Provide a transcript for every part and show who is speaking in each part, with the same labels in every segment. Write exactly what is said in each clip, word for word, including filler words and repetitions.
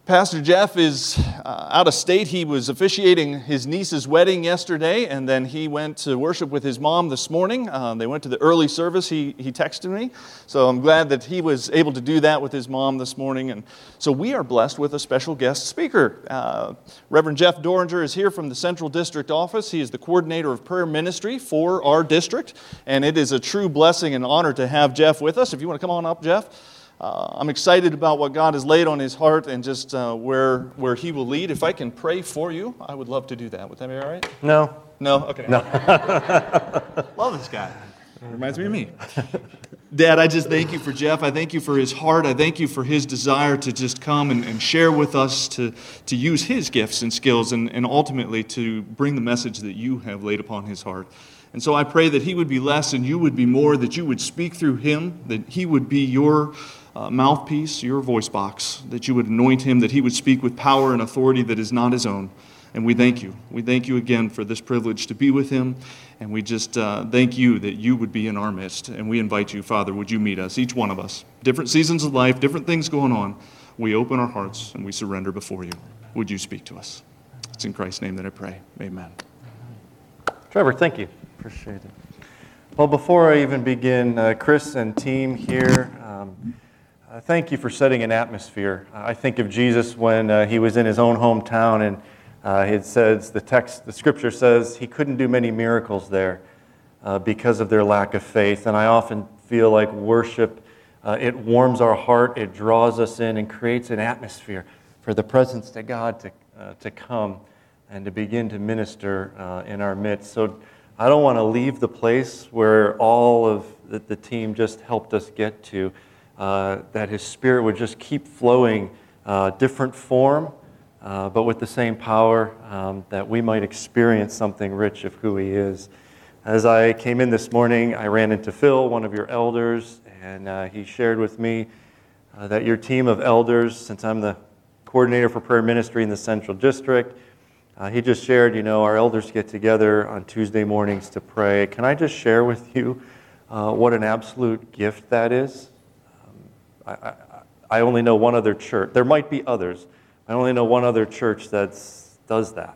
Speaker 1: Pastor Jeff is uh, out of state. He was officiating his niece's wedding yesterday, and then he went to worship with his mom this morning. Uh, they went to the early service, he, he texted me. So I'm glad that he was able to do that with his mom this morning. And so we are blessed with a special guest speaker. Uh, Reverend Jeff Doringer is here from the Central District Office. He is the coordinator of prayer ministry for our district, and it is a true blessing and honor to have Jeff with us. If you want to come on up, Jeff. Uh, I'm excited about what God has laid on his heart and just uh, where where he will lead. If I can pray for you, I would love to do that. Would that be all right?
Speaker 2: No.
Speaker 1: No? Okay.
Speaker 2: No.
Speaker 1: Love this guy. Reminds me of me. Dad, I just thank you for Jeff. I thank you for his heart. I thank you for his desire to just come and, and share with us, to, to use his gifts and skills, and, and ultimately to bring the message that you have laid upon his heart. And so I pray that he would be less and you would be more, that you would speak through him, that he would be your uh, mouthpiece, your voice box, that you would anoint him, that he would speak with power and authority that is not his own. And we thank you. We thank you again for this privilege to be with him. And we just uh, thank you that you would be in our midst. And we invite you, Father, would you meet us, each one of us. Different seasons of life, different things going on. We open our hearts and we surrender before you. Would you speak to us? It's in Christ's name that I pray. Amen.
Speaker 2: Trevor, thank you. Appreciate it. Well, before I even begin, uh, Chris and team here, um, uh, thank you for setting an atmosphere. Uh, I think of Jesus when uh, he was in his own hometown, and uh, it says, the text, the scripture says, he couldn't do many miracles there uh, because of their lack of faith. And I often feel like worship, uh, it warms our heart, it draws us in, and creates an atmosphere for the presence of God to uh, to come and to begin to minister uh, in our midst. So I don't want to leave the place where all of the, the team just helped us get to, uh, that his Spirit would just keep flowing, uh, different form, uh, but with the same power, um, that we might experience something rich of who he is. As I came in this morning, I ran into Phil, one of your elders, and uh, he shared with me uh, that your team of elders, since I'm the coordinator for prayer ministry in the Central District, Uh, he just shared, you know, our elders get together on Tuesday mornings to pray. Can I just share with you uh, what an absolute gift that is? Um, I, I, I only know one other church. There might be others. I only know one other church that does that.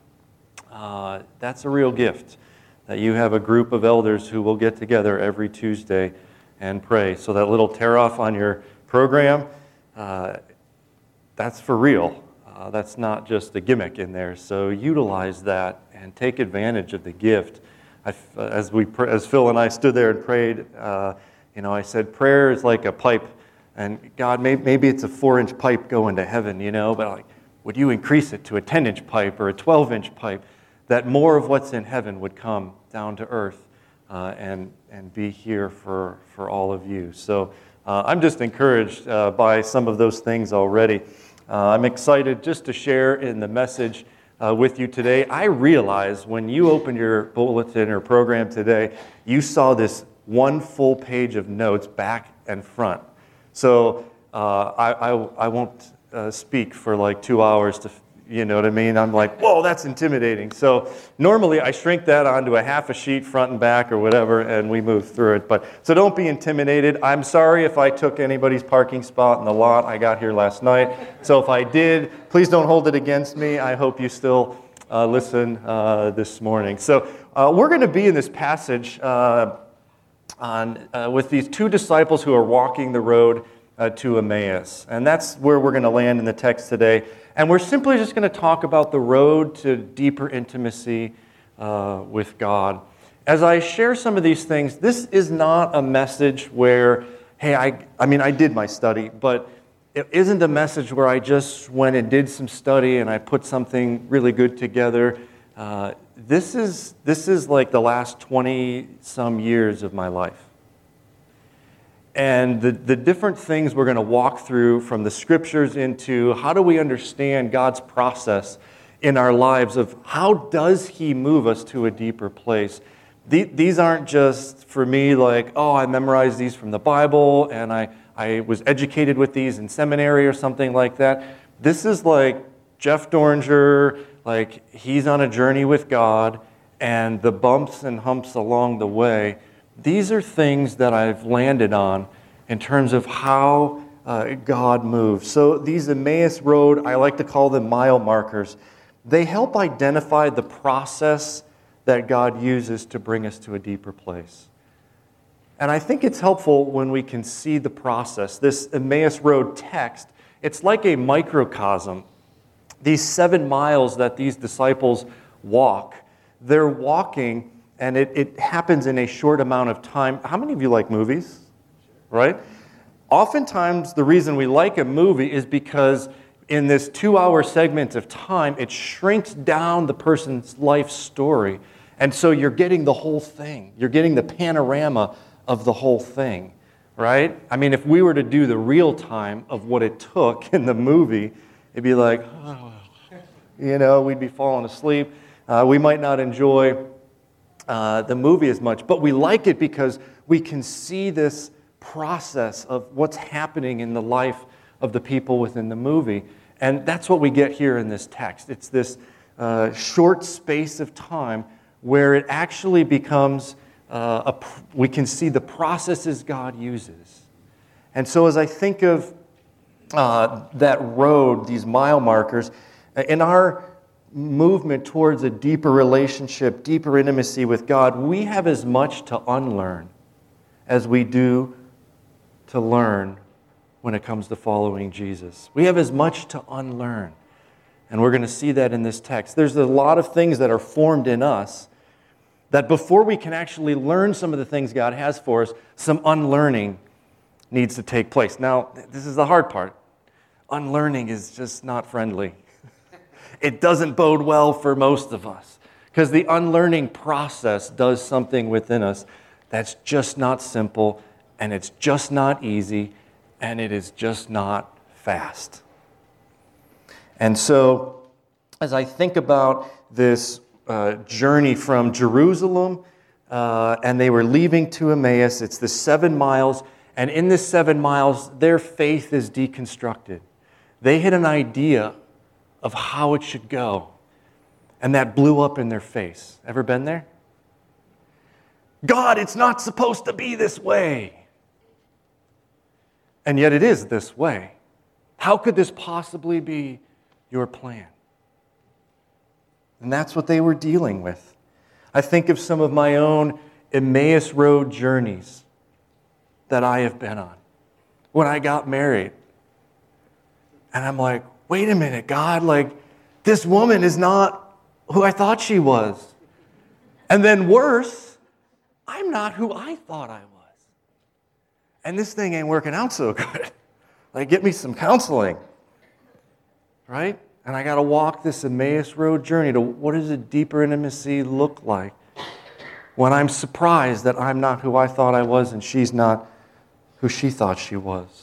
Speaker 2: Uh, that's a real gift, that you have a group of elders who will get together every Tuesday and pray. So that little tear-off on your program, uh, that's for real. Uh, that's not just a gimmick in there. So utilize that and take advantage of the gift. I, as we, as Phil and I stood there and prayed, uh, you know, I said, prayer is like a pipe, and God, maybe, maybe it's a four-inch pipe going to heaven, you know, but like, would you increase it to a ten-inch pipe or a twelve-inch pipe, that more of what's in heaven would come down to earth uh, and and be here for for all of you. So uh, I'm just encouraged uh, by some of those things already. Uh, I'm excited just to share in the message uh, with you today. I realize when you opened your bulletin or program today, you saw this one full page of notes back and front. So uh, I, I, I won't uh, speak for like two hours to, you know what I mean? I'm like, whoa, that's intimidating. So normally I shrink that onto a half a sheet, front and back or whatever, and we move through it. But so don't be intimidated. I'm sorry if I took anybody's parking spot in the lot. I got here last night. So if I did, please don't hold it against me. I hope you still uh, listen uh, this morning. So uh, we're going to be in this passage uh, on uh, with these two disciples who are walking the road uh, to Emmaus. And that's where we're going to land in the text today. And we're simply just going to talk about the road to deeper intimacy uh, with God. As I share some of these things, this is not a message where, hey, I, I mean, I did my study, but it isn't a message where I just went and did some study and I put something really good together. Uh, this is this is like the last twenty-some years of my life. And the, the different things we're going to walk through from the scriptures into how do we understand God's process in our lives of how does he move us to a deeper place. These aren't just for me like, oh, I memorized these from the Bible and I, I was educated with these in seminary or something like that. This is like Jeff Doringer, like he's on a journey with God, and the bumps and humps along the way, these are things that I've landed on in terms of how uh, God moves. So these Emmaus Road, I like to call them mile markers, they help identify the process that God uses to bring us to a deeper place. And I think it's helpful when we can see the process. This Emmaus Road text, it's like a microcosm. These seven miles that these disciples walk, they're walking, and it, it happens in a short amount of time. How many of you like movies? Right? Oftentimes, the reason we like a movie is because in this two-hour segment of time, it shrinks down the person's life story. And so you're getting the whole thing. You're getting the panorama of the whole thing, right? I mean, if we were to do the real time of what it took in the movie, it'd be like, oh, you know, we'd be falling asleep. Uh, we might not enjoy uh, the movie as much, but we like it because we can see this process of what's happening in the life of the people within the movie. And that's what we get here in this text. It's this uh, short space of time where it actually becomes, uh, a, we can see the processes God uses. And so as I think of uh, that road, these mile markers, in our movement towards a deeper relationship, deeper intimacy with God, we have as much to unlearn as we do to learn when it comes to following Jesus. We have as much to unlearn. And we're going to see that in this text. There's a lot of things that are formed in us that before we can actually learn some of the things God has for us, some unlearning needs to take place. Now, this is the hard part. Unlearning is just not friendly. It doesn't bode well for most of us because the unlearning process does something within us that's just not simple, and it's just not easy, and it is just not fast. And so, as I think about this uh, journey from Jerusalem, uh, and they were leaving to Emmaus, it's the seven miles, and in this seven miles, their faith is deconstructed. They had an idea of how it should go, and that blew up in their face. Ever been there? God, it's not supposed to be this way. And yet it is this way. How could this possibly be your plan? And that's what they were dealing with. I think of some of my own Emmaus Road journeys that I have been on. When I got married, and I'm like, wait a minute, God, like, this woman is not who I thought she was. And then worse, I'm not who I thought I was. And this thing ain't working out so good. Like, get me some counseling. Right? And I got to walk this Emmaus Road journey to what does a deeper intimacy look like when I'm surprised that I'm not who I thought I was and she's not who she thought she was.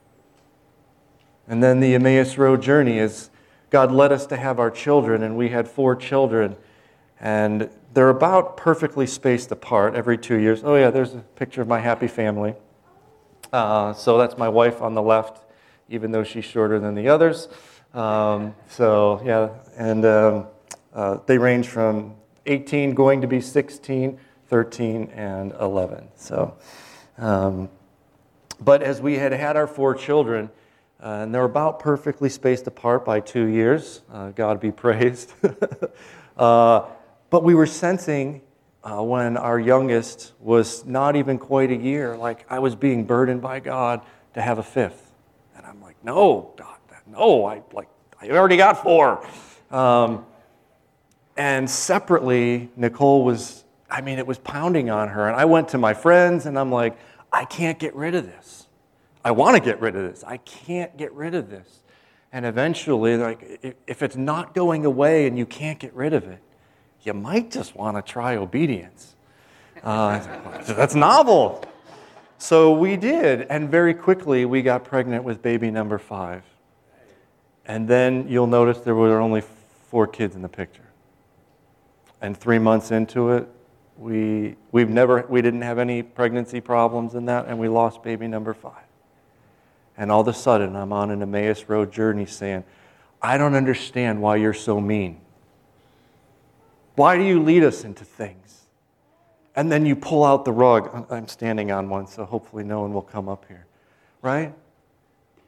Speaker 2: And then the Emmaus Road journey is God led us to have our children, and we had four children, and they're about perfectly spaced apart every two years. Oh yeah, there's a picture of my happy family. Uh, so that's my wife on the left, even though she's shorter than the others. Um, so yeah, and um, uh, they range from eighteen going to be sixteen, thirteen, and eleven. So, um, but as we had had our four children, uh, and they're about perfectly spaced apart by two years, uh, God be praised. uh, but we were sensing Uh, when our youngest was not even quite a year, like I was being burdened by God to have a fifth. And I'm like, no, God, no, I like I already got four. Um, and separately, Nicole was, I mean, it was pounding on her. And I went to my friends and I'm like, I can't get rid of this. I want to get rid of this. I can't get rid of this. And eventually, like, if it's not going away and you can't get rid of it, you might just want to try obedience. Uh, that's novel. So we did, and very quickly we got pregnant with baby number five. And then you'll notice there were only four kids in the picture. And three months into it, we we've never we didn't have any pregnancy problems in that, and we lost baby number five. And all of a sudden, I'm on an Emmaus Road journey saying, I don't understand why you're so mean. Why do you lead us into things? And then you pull out the rug. I'm standing on one, so hopefully no one will come up here. Right?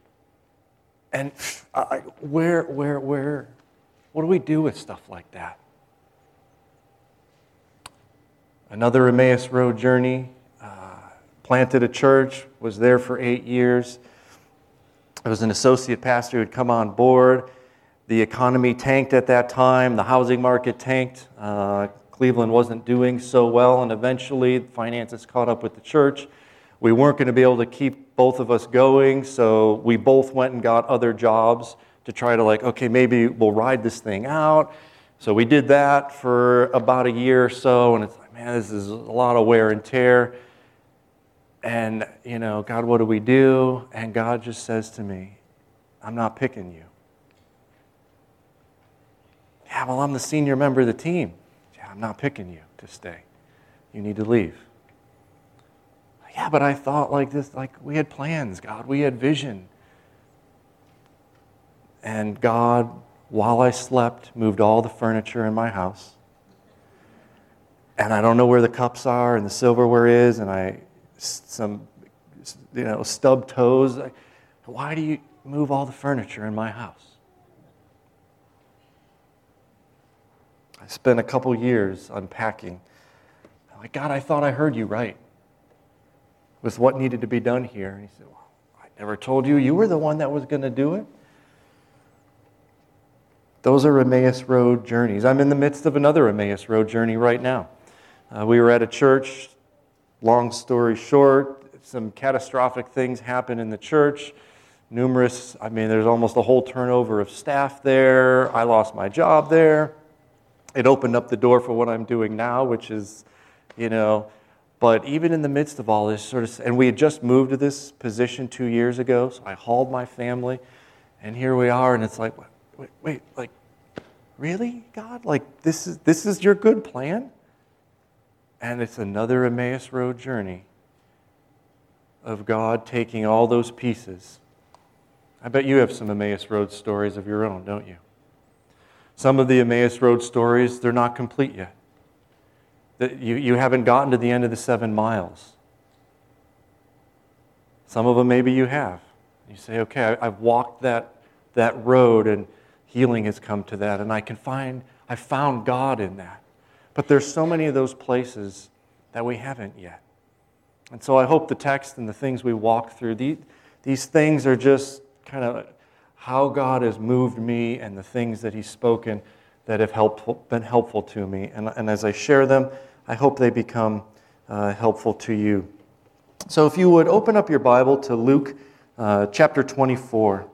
Speaker 2: And I, where, where, where, what do we do with stuff like that? Another Emmaus Road journey, uh, planted a church, was there for eight years. I was an associate pastor who had come on board. The economy tanked at that time. The housing market tanked. Uh, Cleveland wasn't doing so well, and eventually finances caught up with the church. We weren't going to be able to keep both of us going, so we both went and got other jobs to try to like, okay, maybe we'll ride this thing out. So we did that for about a year or so, and it's like, man, this is a lot of wear and tear. And, you know, God, what do we do? And God just says to me, I'm not picking you. Yeah, well, I'm the senior member of the team. Yeah, I'm not picking you to stay. You need to leave. Yeah, but I thought like this, like we had plans, God. We had vision. And God, while I slept, moved all the furniture in my house. And I don't know where the cups are and the silverware is, and I, some, you know, stubbed toes. Why do you move all the furniture in my house? I spent a couple years unpacking. I'm like, God, I thought I heard you right with what needed to be done here. And he said, well, I never told you. You were the one that was going to do it. Those are Emmaus Road journeys. I'm in the midst of another Emmaus Road journey right now. Uh, we were at a church. Long story short, some catastrophic things happened in the church. Numerous, I mean, there's almost a whole turnover of staff there. I lost my job there. It opened up the door for what I'm doing now, which is, you know, but even in the midst of all this sort of, and we had just moved to this position two years ago, so I hauled my family, and here we are, and it's like, wait, wait, like, really, God? Like, this is this is your good plan? And it's another Emmaus Road journey of God taking all those pieces. I bet you have some Emmaus Road stories of your own, don't you? Some of the Emmaus Road stories, they're not complete yet. That you, you haven't gotten to the end of the seven miles. Some of them maybe you have. You say, okay, I, I've walked that, that road and healing has come to that, and I can find, I found God in that. But there's so many of those places that we haven't yet. And so I hope the text and the things we walk through, these, these things are just kind of how God has moved me and the things that He's spoken that have helpful, been helpful to me. And, and as I share them, I hope they become uh, helpful to you. So if you would open up your Bible to Luke uh, chapter twenty-four.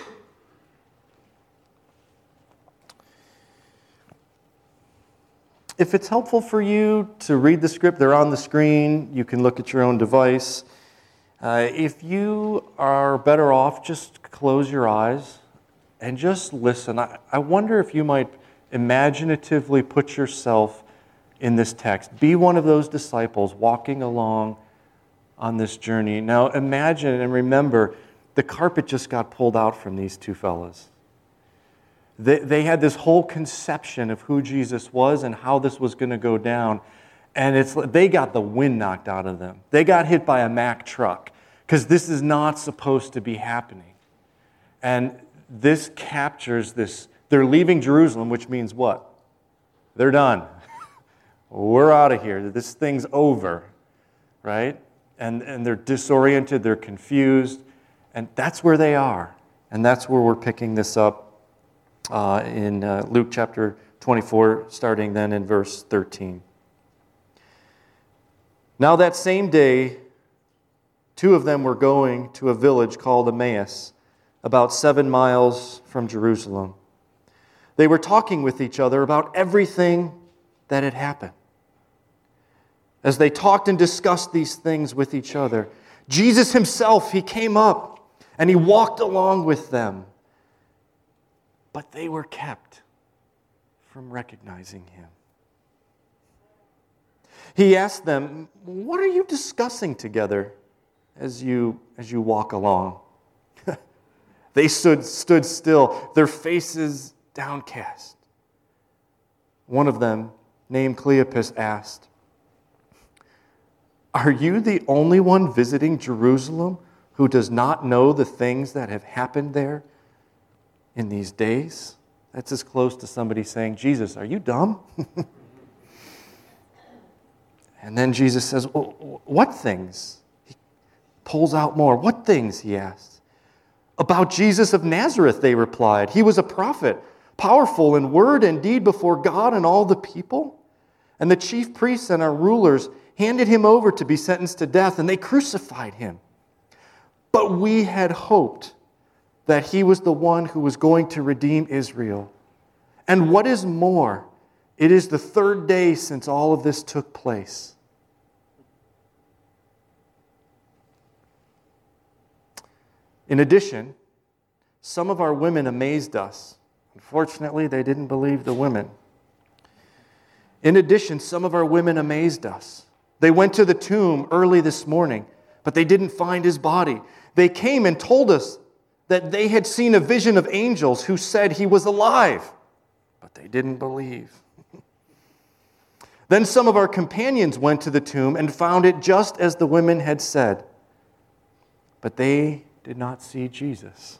Speaker 2: If it's helpful for you to read the script, they're on the screen. You can look at your own device. Uh, if you are better off, just close your eyes and just listen. I, I wonder if you might imaginatively put yourself in this text. Be one of those disciples walking along on this journey. Now imagine and remember, the carpet just got pulled out from these two fellas. They, they had this whole conception of who Jesus was and how this was going to go down. And it's they got the wind knocked out of them. They got hit by a Mack truck because this is not supposed to be happening. And this captures this. They're leaving Jerusalem, which means what? They're done. We're out of here. This thing's over, right? And, and they're disoriented. They're confused. And that's where they are. And that's where we're picking this up. Uh, in uh, Luke chapter twenty-four, starting then in verse thirteen. Now that same day, two of them were going to a village called Emmaus, about seven miles from Jerusalem. They were talking with each other about everything that had happened. As they talked and discussed these things with each other, Jesus himself, he came up and he walked along with them. But they were kept from recognizing him. He asked them, what are you discussing together as you, as you walk along? They stood, stood still, their faces downcast. One of them, named Cleopas, asked, are you the only one visiting Jerusalem who does not know the things that have happened there in these days. That's as close to somebody saying, Jesus, are you dumb? And then Jesus says, well, what things? He pulls out more. What things, he asks. About Jesus of Nazareth, they replied. He was a prophet, powerful in word and deed before God and all the people. And the chief priests and our rulers handed him over to be sentenced to death, and they crucified him. But we had hoped that he was the one who was going to redeem Israel. And what is more, it is the third day since all of this took place. In addition, some of our women amazed us. Unfortunately, they didn't believe the women. In addition, some of our women amazed us. They went to the tomb early this morning, but they didn't find his body. They came and told us that they had seen a vision of angels who said he was alive, but they didn't believe. Then some of our companions went to the tomb and found it just as the women had said, but they did not see Jesus.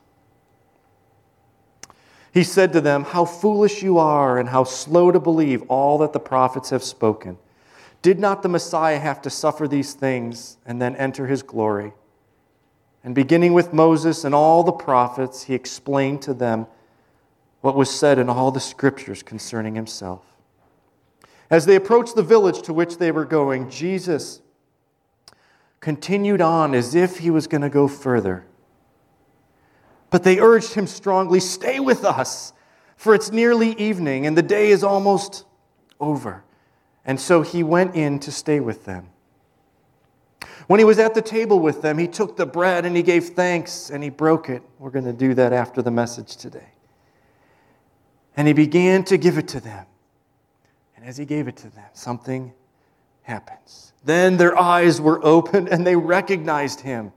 Speaker 2: He said to them, how foolish you are and how slow to believe all that the prophets have spoken. Did not the Messiah have to suffer these things and then enter his glory? And beginning with Moses and all the prophets, he explained to them what was said in all the scriptures concerning himself. As they approached the village to which they were going, Jesus continued on as if he was going to go further. But they urged him strongly, stay with us, for it's nearly evening and the day is almost over. And so he went in to stay with them. When he was at the table with them, he took the bread and he gave thanks and he broke it. We're going to do that after the message today. And he began to give it to them. And as he gave it to them, something happens. Then their eyes were opened and they recognized him.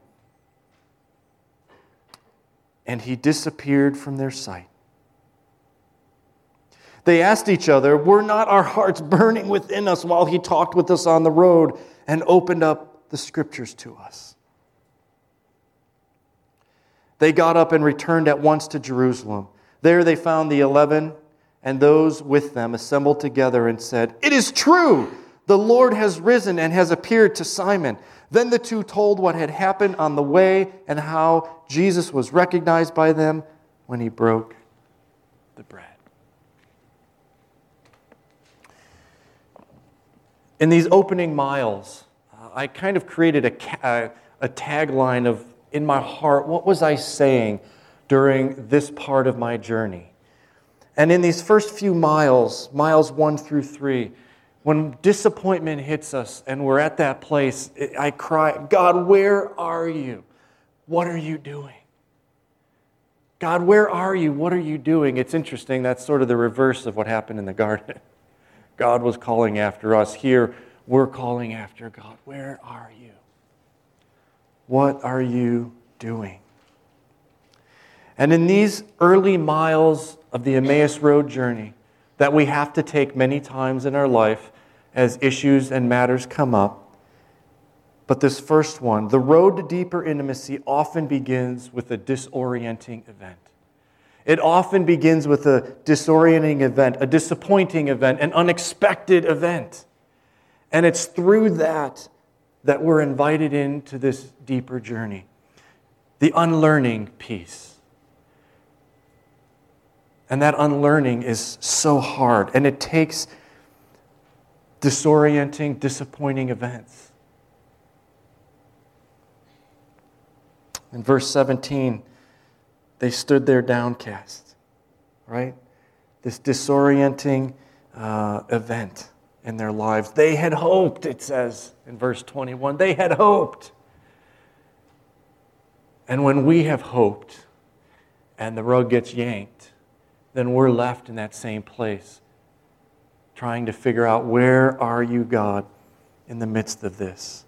Speaker 2: And he disappeared from their sight. They asked each other, were not our hearts burning within us while he talked with us on the road and opened up the scriptures to us? They got up and returned at once to Jerusalem. There they found the eleven and those with them assembled together and said, it is true, the Lord has risen and has appeared to Simon. Then the two told what had happened on the way and how Jesus was recognized by them when he broke the bread. In these opening miles, uh, I kind of created a, uh, a tagline of, in my heart, what was I saying during this part of my journey? And in these first few miles, miles one through three, when disappointment hits us and we're at that place, I cry, God, where are you? What are you doing? God, where are you? What are you doing? It's interesting. That's sort of the reverse of what happened in the garden. God was calling after us. Here, we're calling after God. Where are you? What are you doing? And in these early miles of the Emmaus Road journey that we have to take many times in our life as issues and matters come up, but this first one, the road to deeper intimacy, often begins with a disorienting event. It often begins with a disorienting event, a disappointing event, an unexpected event. And it's through that that we're invited into this deeper journey. The unlearning piece. And that unlearning is so hard. And it takes disorienting, disappointing events. In verse seventeen, they stood there downcast, right? This disorienting uh, event in their lives. They had hoped, it says in verse twenty-one. They had hoped. And when we have hoped and the rug gets yanked, then we're left in that same place, trying to figure out, where are you, God, in the midst of this?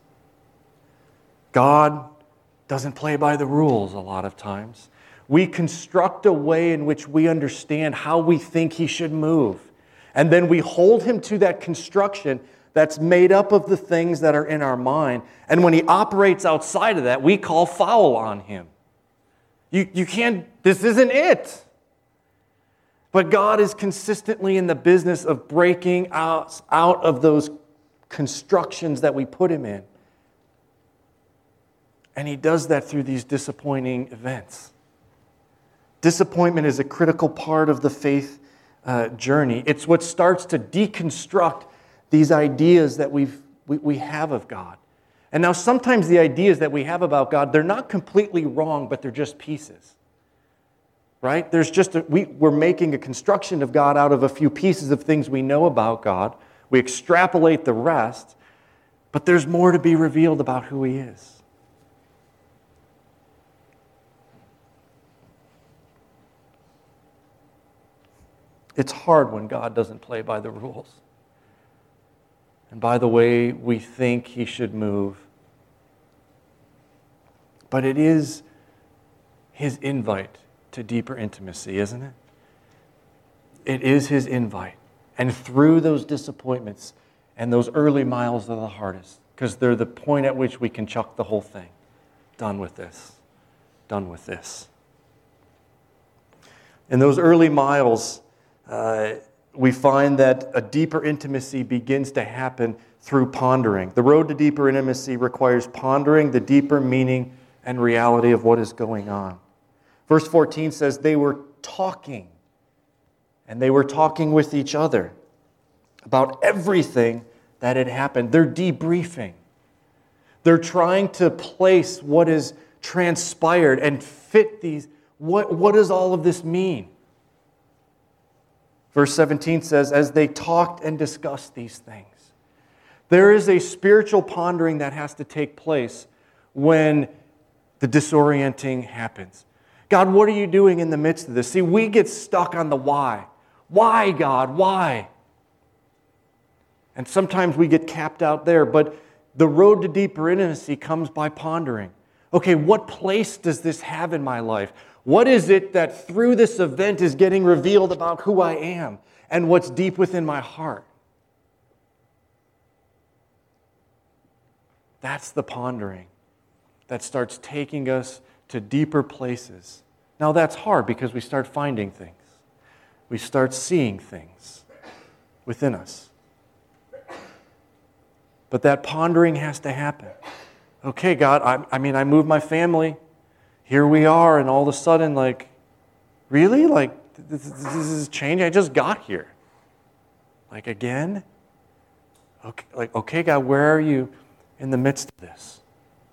Speaker 2: God doesn't play by the rules a lot of times. We construct a way in which we understand how we think he should move. And then we hold him to that construction that's made up of the things that are in our mind. And when he operates outside of that, we call foul on him. You, you can't, this isn't it. But God is consistently in the business of breaking us out of those constructions that we put him in. And he does that through these disappointing events. Disappointment is a critical part of the faith uh, journey. It's what starts to deconstruct these ideas that we've, we, we have of God. And now sometimes the ideas that we have about God, they're not completely wrong, but they're just pieces. Right? There's just a, we, we're making a construction of God out of a few pieces of things we know about God. We extrapolate the rest, but there's more to be revealed about who he is. It's hard when God doesn't play by the rules and by the way we think he should move. But it is his invite to deeper intimacy, isn't it? It is his invite. And through those disappointments and those early miles are the hardest, because they're the point at which we can chuck the whole thing. Done with this. Done with this. In those early miles, uh, we find that a deeper intimacy begins to happen through pondering. The road to deeper intimacy requires pondering the deeper meaning and reality of what is going on. Verse fourteen says they were talking, and they were talking with each other about everything that had happened. They're debriefing. They're trying to place what has transpired and fit these. What, what does all of this mean? Verse seventeen says, as they talked and discussed these things. There is a spiritual pondering that has to take place when the disorienting happens. God, what are you doing in the midst of this? See, we get stuck on the why. Why, God? Why? And sometimes we get capped out there, but the road to deeper intimacy comes by pondering. Okay, what place does this have in my life? What is it that through this event is getting revealed about who I am and what's deep within my heart? That's the pondering that starts taking us to deeper places. Now that's hard because we start finding things. We start seeing things within us. But that pondering has to happen. Okay, God, I, I mean, I moved my family. Here we are, and all of a sudden, like, really? Like, this, this is changing? I just got here. Like, again? Okay, like, okay, God, where are you in the midst of this?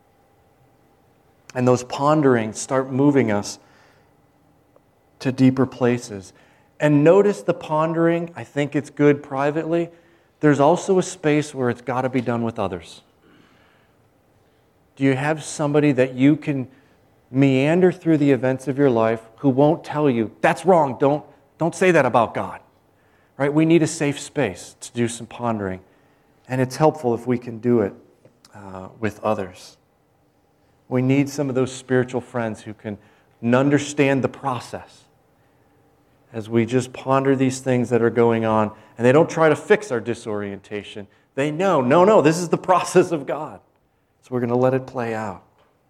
Speaker 2: And those ponderings start moving us to deeper places. And notice the pondering, I think it's good privately. There's also a space where it's got to be done with others. Do you have somebody that you can meander through the events of your life who won't tell you, that's wrong, don't, don't say that about God? Right? We need a safe space to do some pondering. And it's helpful if we can do it uh, with others. We need some of those spiritual friends who can understand the process as we just ponder these things that are going on. And they don't try to fix our disorientation. They know, no, no, this is the process of God. So we're going to let it play out.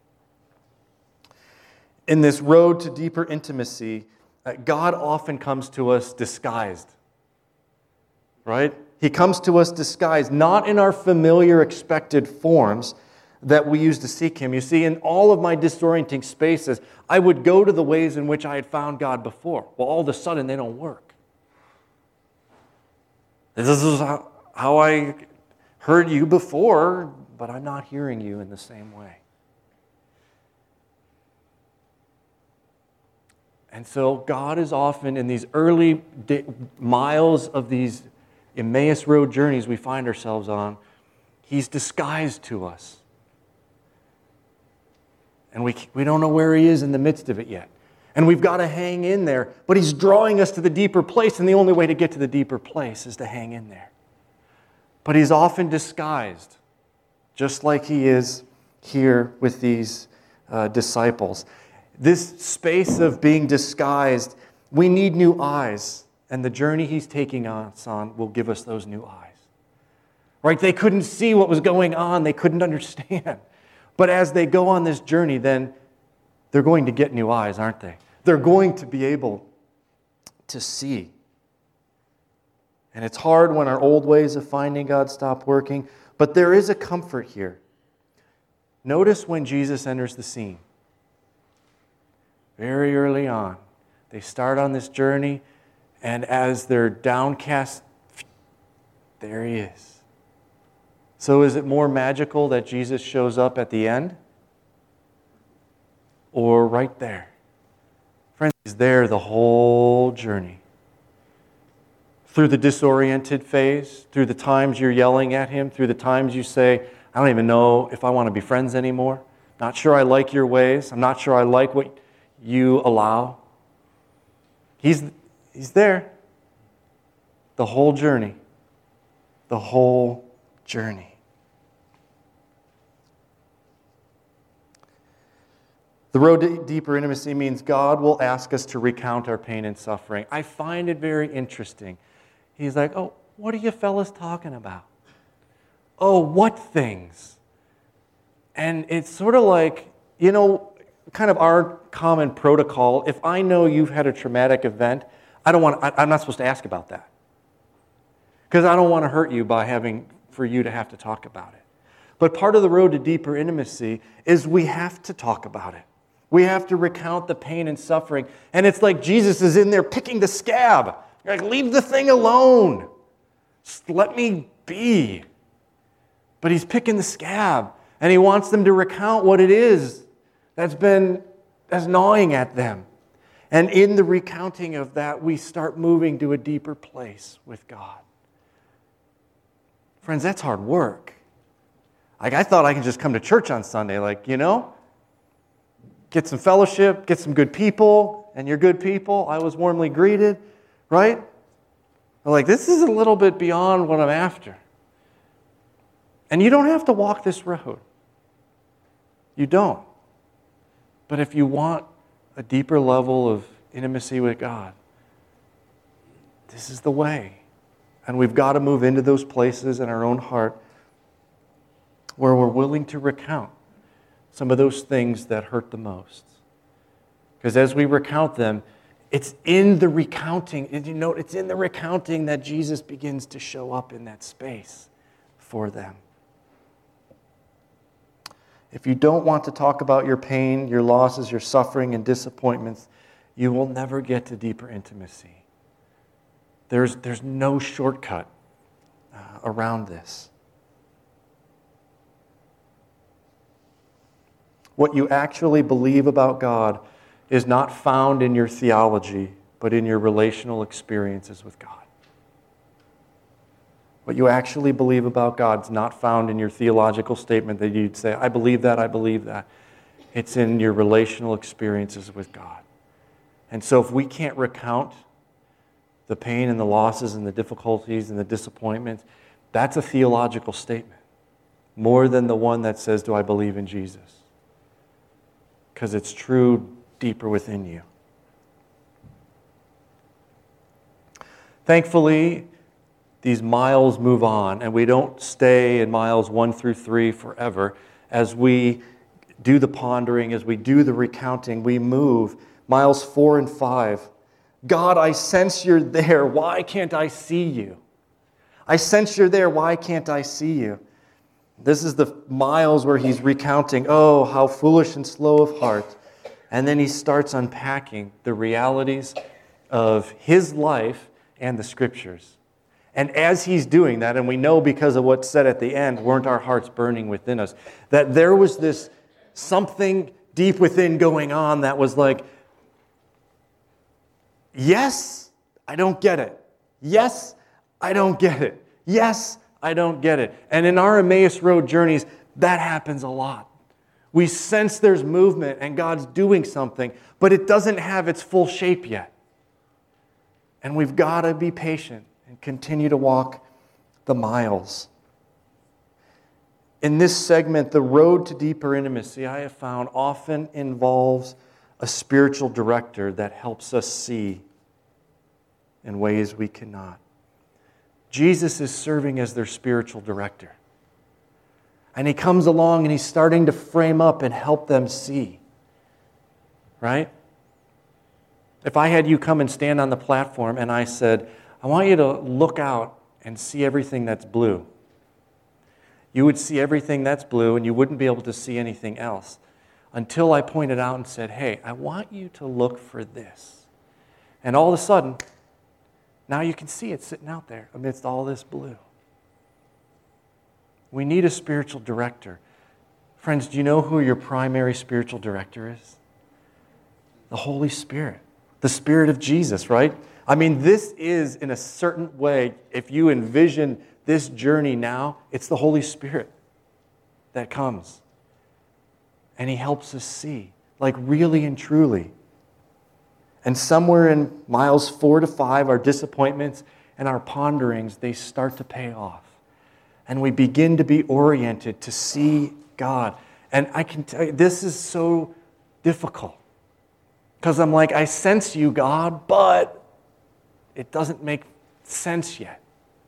Speaker 2: In this road to deeper intimacy, God often comes to us disguised. Right? He comes to us disguised, not in our familiar expected forms that we use to seek Him. You see, in all of my disorienting spaces, I would go to the ways in which I had found God before. Well, all of a sudden, they don't work. This is how, how I heard you before, but I'm not hearing you in the same way. And so God is often in these early di- miles of these Emmaus Road journeys we find ourselves on, He's disguised to us. And we, we don't know where He is in the midst of it yet. And we've got to hang in there. But He's drawing us to the deeper place, and the only way to get to the deeper place is to hang in there. But He's often disguised, just like He is here with these uh, disciples. This space of being disguised, we need new eyes. And the journey He's taking us on will give us those new eyes. Right? They couldn't see what was going on. They couldn't understand. But as they go on this journey, then they're going to get new eyes, aren't they? They're going to be able to see. And it's hard when our old ways of finding God stop working, but there is a comfort here. Notice when Jesus enters the scene. Very early on, they start on this journey, and as they're downcast, there he is. So is it more magical that Jesus shows up at the end? Or right there? Friends, he's there the whole journey. Through the disoriented phase, through the times you're yelling at him, through the times you say, I don't even know if I want to be friends anymore. Not sure I like your ways. I'm not sure I like what you allow. He's, he's there. The whole journey. The whole journey. The road to deeper intimacy means God will ask us to recount our pain and suffering. I find it very interesting. He's like, oh, what are you fellas talking about? Oh, what things? And it's sort of like, you know, kind of our common protocol. If I know you've had a traumatic event, I don't want. I, I'm not supposed to ask about that because I don't want to hurt you by having for you to have to talk about it. But part of the road to deeper intimacy is we have to talk about it. We have to recount the pain and suffering, and it's like Jesus is in there picking the scab. You're like, leave the thing alone. Just let me be. But he's picking the scab, and he wants them to recount what it is that's been that's gnawing at them. And in the recounting of that, we start moving to a deeper place with God. Friends, that's hard work. Like, I thought I could just come to church on Sunday, like, you know, get some fellowship, get some good people, and you're good people. I was warmly greeted, right? I'm like, this is a little bit beyond what I'm after. And you don't have to walk this road. You don't. But if you want a deeper level of intimacy with God, this is the way. And we've got to move into those places in our own heart where we're willing to recount some of those things that hurt the most. Because as we recount them, it's in the recounting, you know, it's in the recounting that Jesus begins to show up in that space for them. If you don't want to talk about your pain, your losses, your suffering, and disappointments, you will never get to deeper intimacy. There's, there's no shortcut uh, around this. What you actually believe about God is not found in your theology, but in your relational experiences with God. What you actually believe about God is not found in your theological statement that you'd say, I believe that, I believe that. It's in your relational experiences with God. And so if we can't recount the pain and the losses and the difficulties and the disappointments, that's a theological statement, more than the one that says, do I believe in Jesus? Because it's true deeper within you. Thankfully, these miles move on, and we don't stay in miles one through three forever. As we do the pondering, as we do the recounting, we move. Miles four and five. God, I sense you're there. Why can't I see you? I sense you're there. Why can't I see you? This is the miles where he's recounting, oh, how foolish and slow of heart. And then he starts unpacking the realities of his life and the Scriptures. And as he's doing that, and we know because of what's said at the end, weren't our hearts burning within us, that there was this something deep within going on that was like, yes, I don't get it. Yes, I don't get it. Yes, I don't get it. And in our Emmaus Road journeys, that happens a lot. We sense there's movement and God's doing something, but it doesn't have its full shape yet. And we've got to be patient and continue to walk the miles. In this segment, the road to deeper intimacy, I have found, often involves a spiritual director that helps us see in ways we cannot. Jesus is serving as their spiritual director. And he comes along and he's starting to frame up and help them see. Right? If I had you come and stand on the platform and I said, I want you to look out and see everything that's blue. You would see everything that's blue and you wouldn't be able to see anything else until I pointed out and said, hey, I want you to look for this. And all of a sudden, now you can see it sitting out there amidst all this blue. We need a spiritual director. Friends, do you know who your primary spiritual director is? The Holy Spirit. The Spirit of Jesus, right? I mean, this is, in a certain way, if you envision this journey now, it's the Holy Spirit that comes. And He helps us see, like really and truly. And somewhere in miles four to five, our disappointments and our ponderings, they start to pay off. And we begin to be oriented to see God. And I can tell you, this is so difficult. Because I'm like, I sense you, God, but it doesn't make sense yet.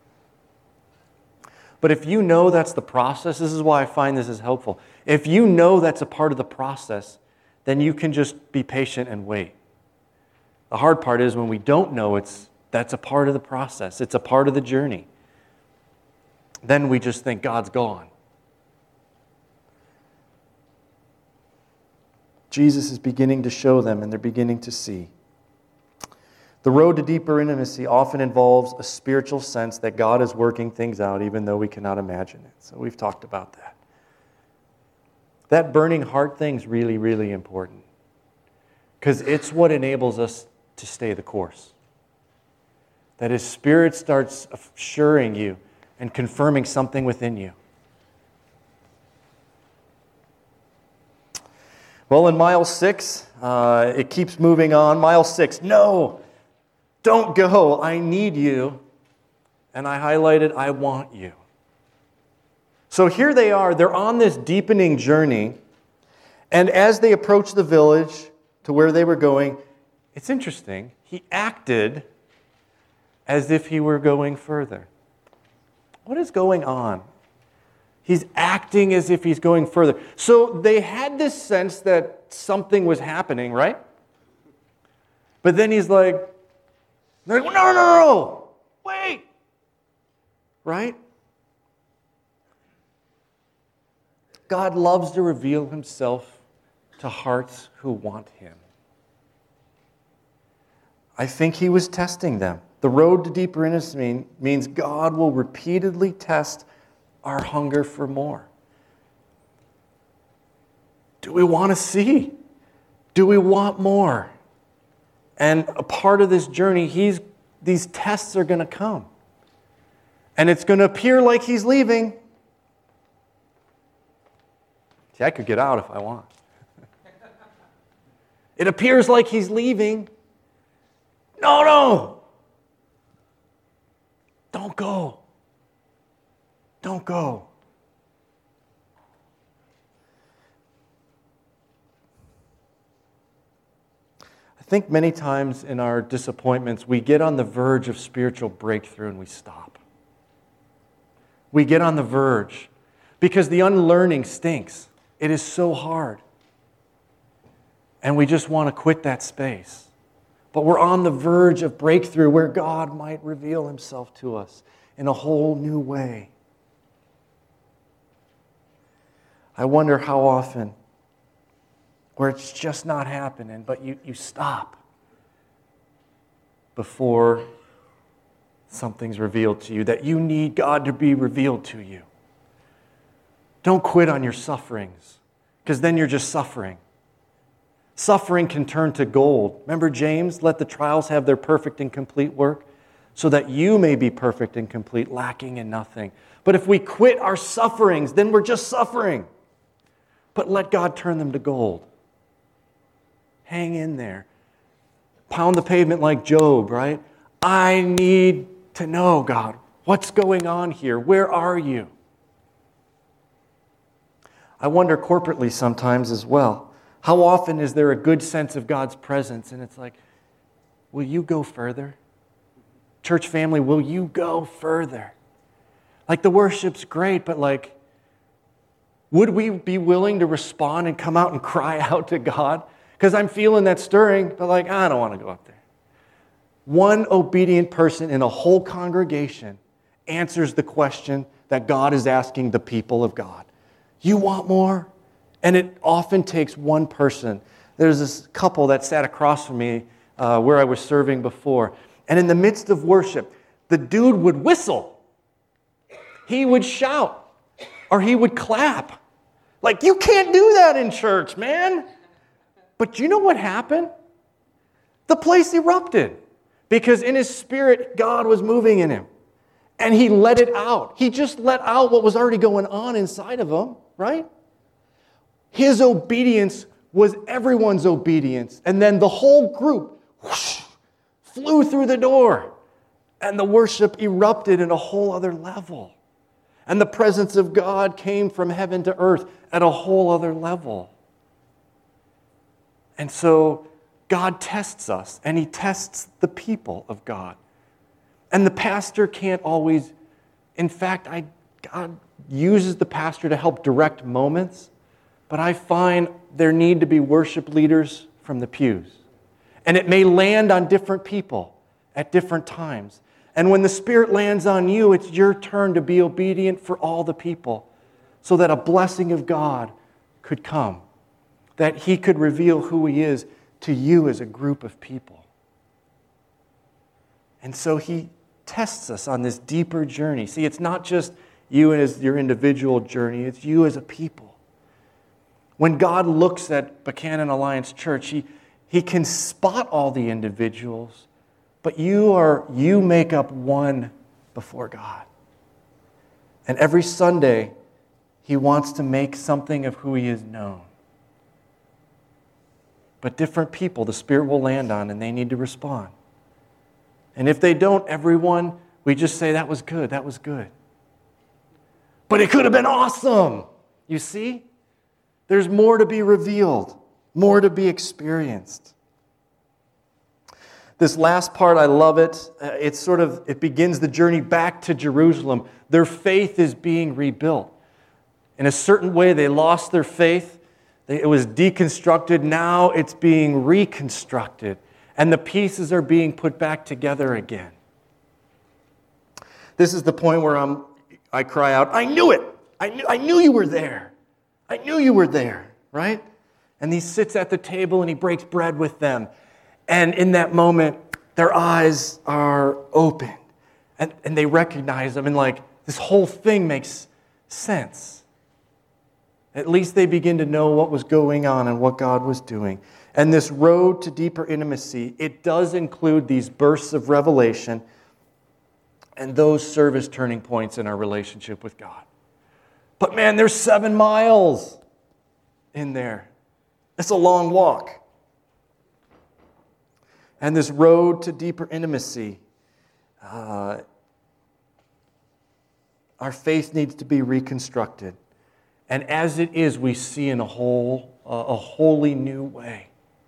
Speaker 2: But if you know that's the process, this is why I find this is helpful. If you know that's a part of the process, then you can just be patient and wait. The hard part is when we don't know it's that's a part of the process. It's a part of the journey. Then we just think God's gone. Jesus is beginning to show them, and they're beginning to see. The road to deeper intimacy often involves a spiritual sense that God is working things out, even though we cannot imagine it. So we've talked about that. That burning heart thing's really, really important. Because it's what enables us to stay the course. That His Spirit starts assuring you and confirming something within you. Well, in mile six, uh, it keeps moving on. Mile six, no, don't go. I need you. And I highlighted, I want you. So here they are. They're on this deepening journey. And as they approach the village to where they were going, it's interesting. He acted as if he were going further. What is going on? He's acting as if he's going further. So they had this sense that something was happening, right? But then he's like, they're like, no, no, no, no, wait. Right? God loves to reveal Himself to hearts who want Him. I think He was testing them. The road to deeper intimacy means God will repeatedly test our hunger for more. Do we want to see? Do we want more? And a part of this journey, he's, these tests are going to come. And it's going to appear like He's leaving. See, I could get out if I want. It appears like He's leaving. No, no. Don't go. Don't go. I think many times in our disappointments, we get on the verge of spiritual breakthrough and we stop. We get on the verge because the unlearning stinks. It is so hard. And we just want to quit that space. But we're on the verge of breakthrough where God might reveal Himself to us in a whole new way. I wonder how often where it's just not happening, but you, you stop before something's revealed to you, that you need God to be revealed to you. Don't quit on your sufferings, because then you're just suffering. Suffering can turn to gold. Remember James, let the trials have their perfect and complete work, so that you may be perfect and complete, lacking in nothing. But if we quit our sufferings, then we're just suffering. But let God turn them to gold. Hang in there. Pound the pavement like Job, right? I need to know, God, what's going on here? Where are you? I wonder corporately sometimes as well, how often is there a good sense of God's presence? And it's like, will you go further? Church family, will you go further? Like the worship's great, but like, would we be willing to respond and come out and cry out to God? because I'm feeling that stirring, but like, I don't want to go up there. One obedient person in a whole congregation answers the question that God is asking the people of God. You want more? And it often takes one person. There's this couple that sat across from me uh, where I was serving before. And in the midst of worship, the dude would whistle. He would shout. Or he would clap. Like, you can't do that in church, man. But you know what happened? The place erupted. Because in his spirit, God was moving in him. And he let it out. He just let out what was already going on inside of him, right? His obedience was everyone's obedience. And then the whole group whoosh, flew through the door. And the worship erupted at a whole other level. And the presence of God came from heaven to earth at a whole other level. And so God tests us, and he tests the people of God. And the pastor can't always, in fact, I, God uses the pastor to help direct moments, but I find there need to be worship leaders from the pews. And it may land on different people at different times. And when the Spirit lands on you, it's your turn to be obedient for all the people so that a blessing of God could come, that he could reveal who he is to you as a group of people. And so he tests us on this deeper journey. See, it's not just you as your individual journey, it's you as a people. When God looks at Buchanan Alliance Church, he, he can spot all the individuals, but you are you make up one before God. And every Sunday, he wants to make something of who he is known. But different people, the Spirit will land on, and they need to respond. And if they don't, everyone, we just say, that was good, that was good. But it could have been awesome. You see? There's more to be revealed, more to be experienced. This last part, I love it. Uh, it's sort of, it begins the journey back to Jerusalem. Their faith is being rebuilt. In a certain way, they lost their faith. It was deconstructed. Now it's being reconstructed. And the pieces are being put back together again. This is the point where I'm, I cry out, I knew it. I knew, I knew you were there. I knew you were there, right? And he sits at the table and he breaks bread with them. And in that moment, their eyes are opened. And, and they recognize him. And like, this whole thing makes sense. At least they begin to know what was going on and what God was doing. And this road to deeper intimacy, it does include these bursts of revelation, and those serve as turning points in our relationship with God. But man, there's seven miles in there. It's a long walk. And this road to deeper intimacy, uh, our faith needs to be reconstructed. And as it is, we see in a whole, uh, a wholly new way.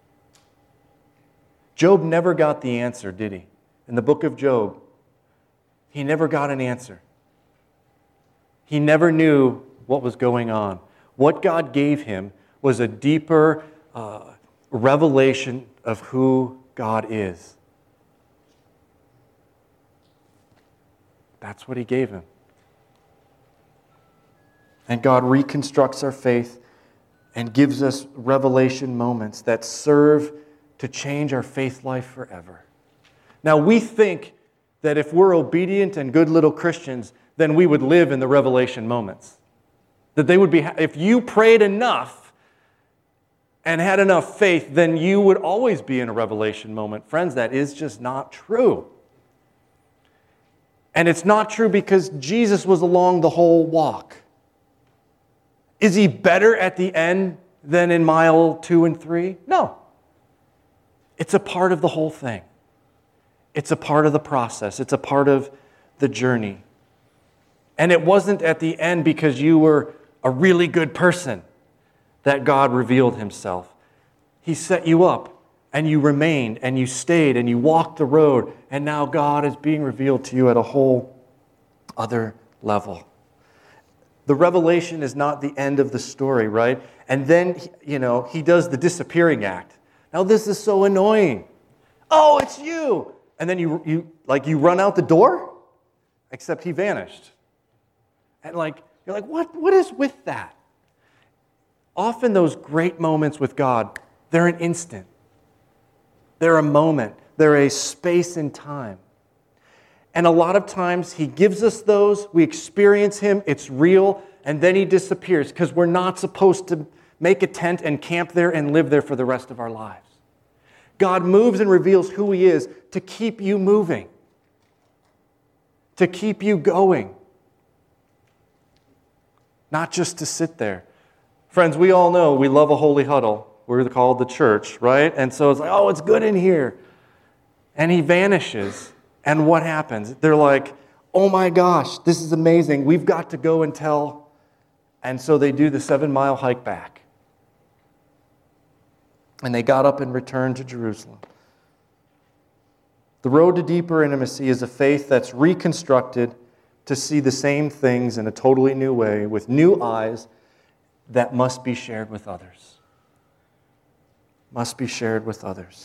Speaker 2: Job never got the answer, did he? In the book of Job, he never got an answer. He never knew what was going on. What God gave him was a deeper uh, revelation of who God is. That's what he gave him. And God reconstructs our faith and gives us revelation moments that serve to change our faith life forever. Now, we think that if we're obedient and good little Christians, then we would live in the revelation moments. That they would be, if you prayed enough and had enough faith, then you would always be in a revelation moment. Friends, that is just not true. And it's not true because Jesus was along the whole walk. Is he better at the end than in mile two and three? No. It's a part of the whole thing. It's a part of the process. It's a part of the journey. And it wasn't at the end because you were a really good person that God revealed himself. He set you up, and you remained, and you stayed, and you walked the road, and now God is being revealed to you at a whole other level. The revelation is not the end of the story, right? And then, you know, he does the disappearing act. Now this is so annoying. Oh, it's you. And then you, you, like you run out the door, except he vanished. And like, you're like, what, what is with that? Often those great moments with God, they're an instant. They're a moment. They're a space in time. And a lot of times he gives us those, we experience him, it's real, and then he disappears because we're not supposed to make a tent and camp there and live there for the rest of our lives. God moves and reveals who he is to keep you moving, to keep you going, not just to sit there. Friends, we all know we love a holy huddle. We're called the church, right? And so it's like, oh, it's good in here. And he vanishes. And what happens? They're like, oh my gosh, this is amazing. We've got to go and tell. And so they do the seven-mile hike back. And they got up and returned to Jerusalem. The road to deeper intimacy is a faith that's reconstructed to see the same things in a totally new way, with new eyes that must be shared with others. Must be shared with others.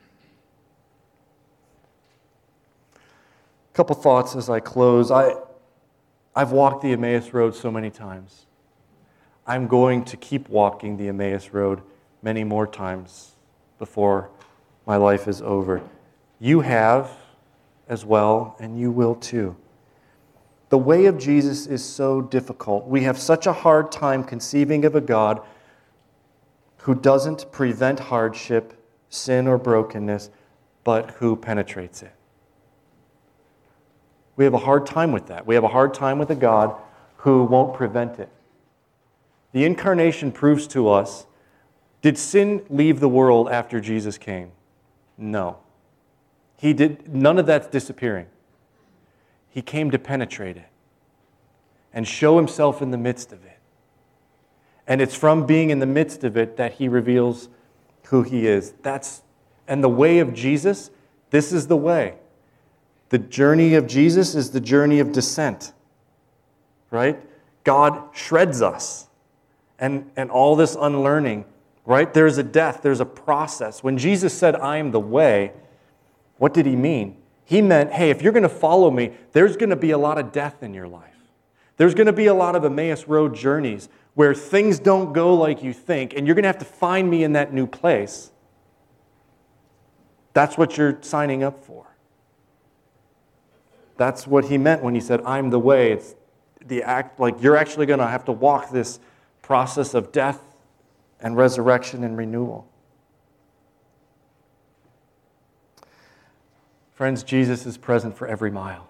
Speaker 2: A couple thoughts as I close. I, I've walked the Emmaus Road so many times. I'm going to keep walking the Emmaus Road many more times before my life is over. You have as well, and you will too. The way of Jesus is so difficult. We have such a hard time conceiving of a God who doesn't prevent hardship, sin, or brokenness, but who penetrates it. We have a hard time with that. We have a hard time with a God who won't prevent it. The incarnation proves to us, did sin leave the world after Jesus came? No. He did, none of that's disappearing. He came to penetrate it and show himself in the midst of it. And it's from being in the midst of it that he reveals who he is. That's, and the way of Jesus, this is the way. The journey of Jesus is the journey of descent, right? God shreds us. And, and all this unlearning, right? There's a death, there's a process. When Jesus said, I am the way, what did he mean? He meant, hey, if you're going to follow me, there's going to be a lot of death in your life. There's going to be a lot of Emmaus Road journeys where things don't go like you think, and you're going to have to find me in that new place. That's what you're signing up for. That's what he meant when he said, I'm the way. It's the act, like you're actually going to have to walk this process of death and resurrection and renewal. Friends, Jesus is present for every mile.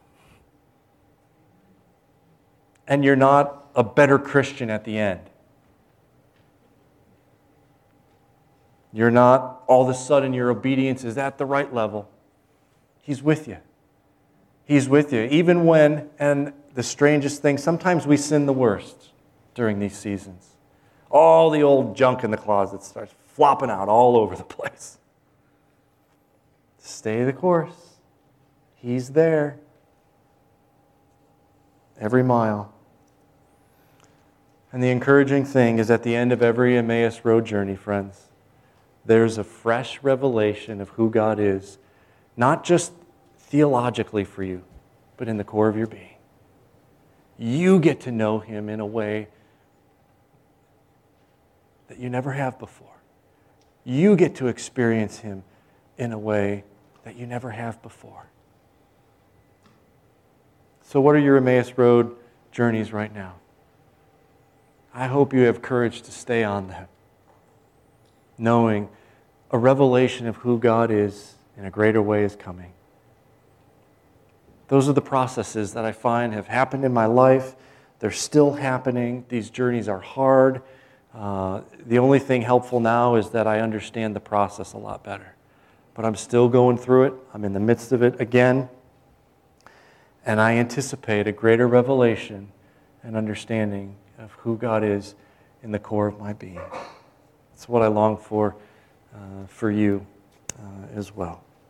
Speaker 2: And you're not a better Christian at the end. You're not, all of a sudden, your obedience is at the right level. He's with you. He's with you. Even when, and the strangest thing, sometimes we sin the worst during these seasons. All the old junk in the closet starts flopping out all over the place. Stay the course. He's there. Every mile. And the encouraging thing is at the end of every Emmaus Road journey, friends, there's a fresh revelation of who God is, not just theologically for you, but in the core of your being. You get to know him in a way that you never have before. You get to experience him in a way that you never have before. So what are your Emmaus Road journeys right now? I hope you have courage to stay on them, knowing a revelation of who God is in a greater way is coming. Those are the processes that I find have happened in my life. They're still happening. These journeys are hard. Uh, the only thing helpful now is that I understand the process a lot better. But I'm still going through it. I'm in the midst of it again. And I anticipate a greater revelation and understanding of who God is in the core of my being. It's what I long for uh, for you uh, as well.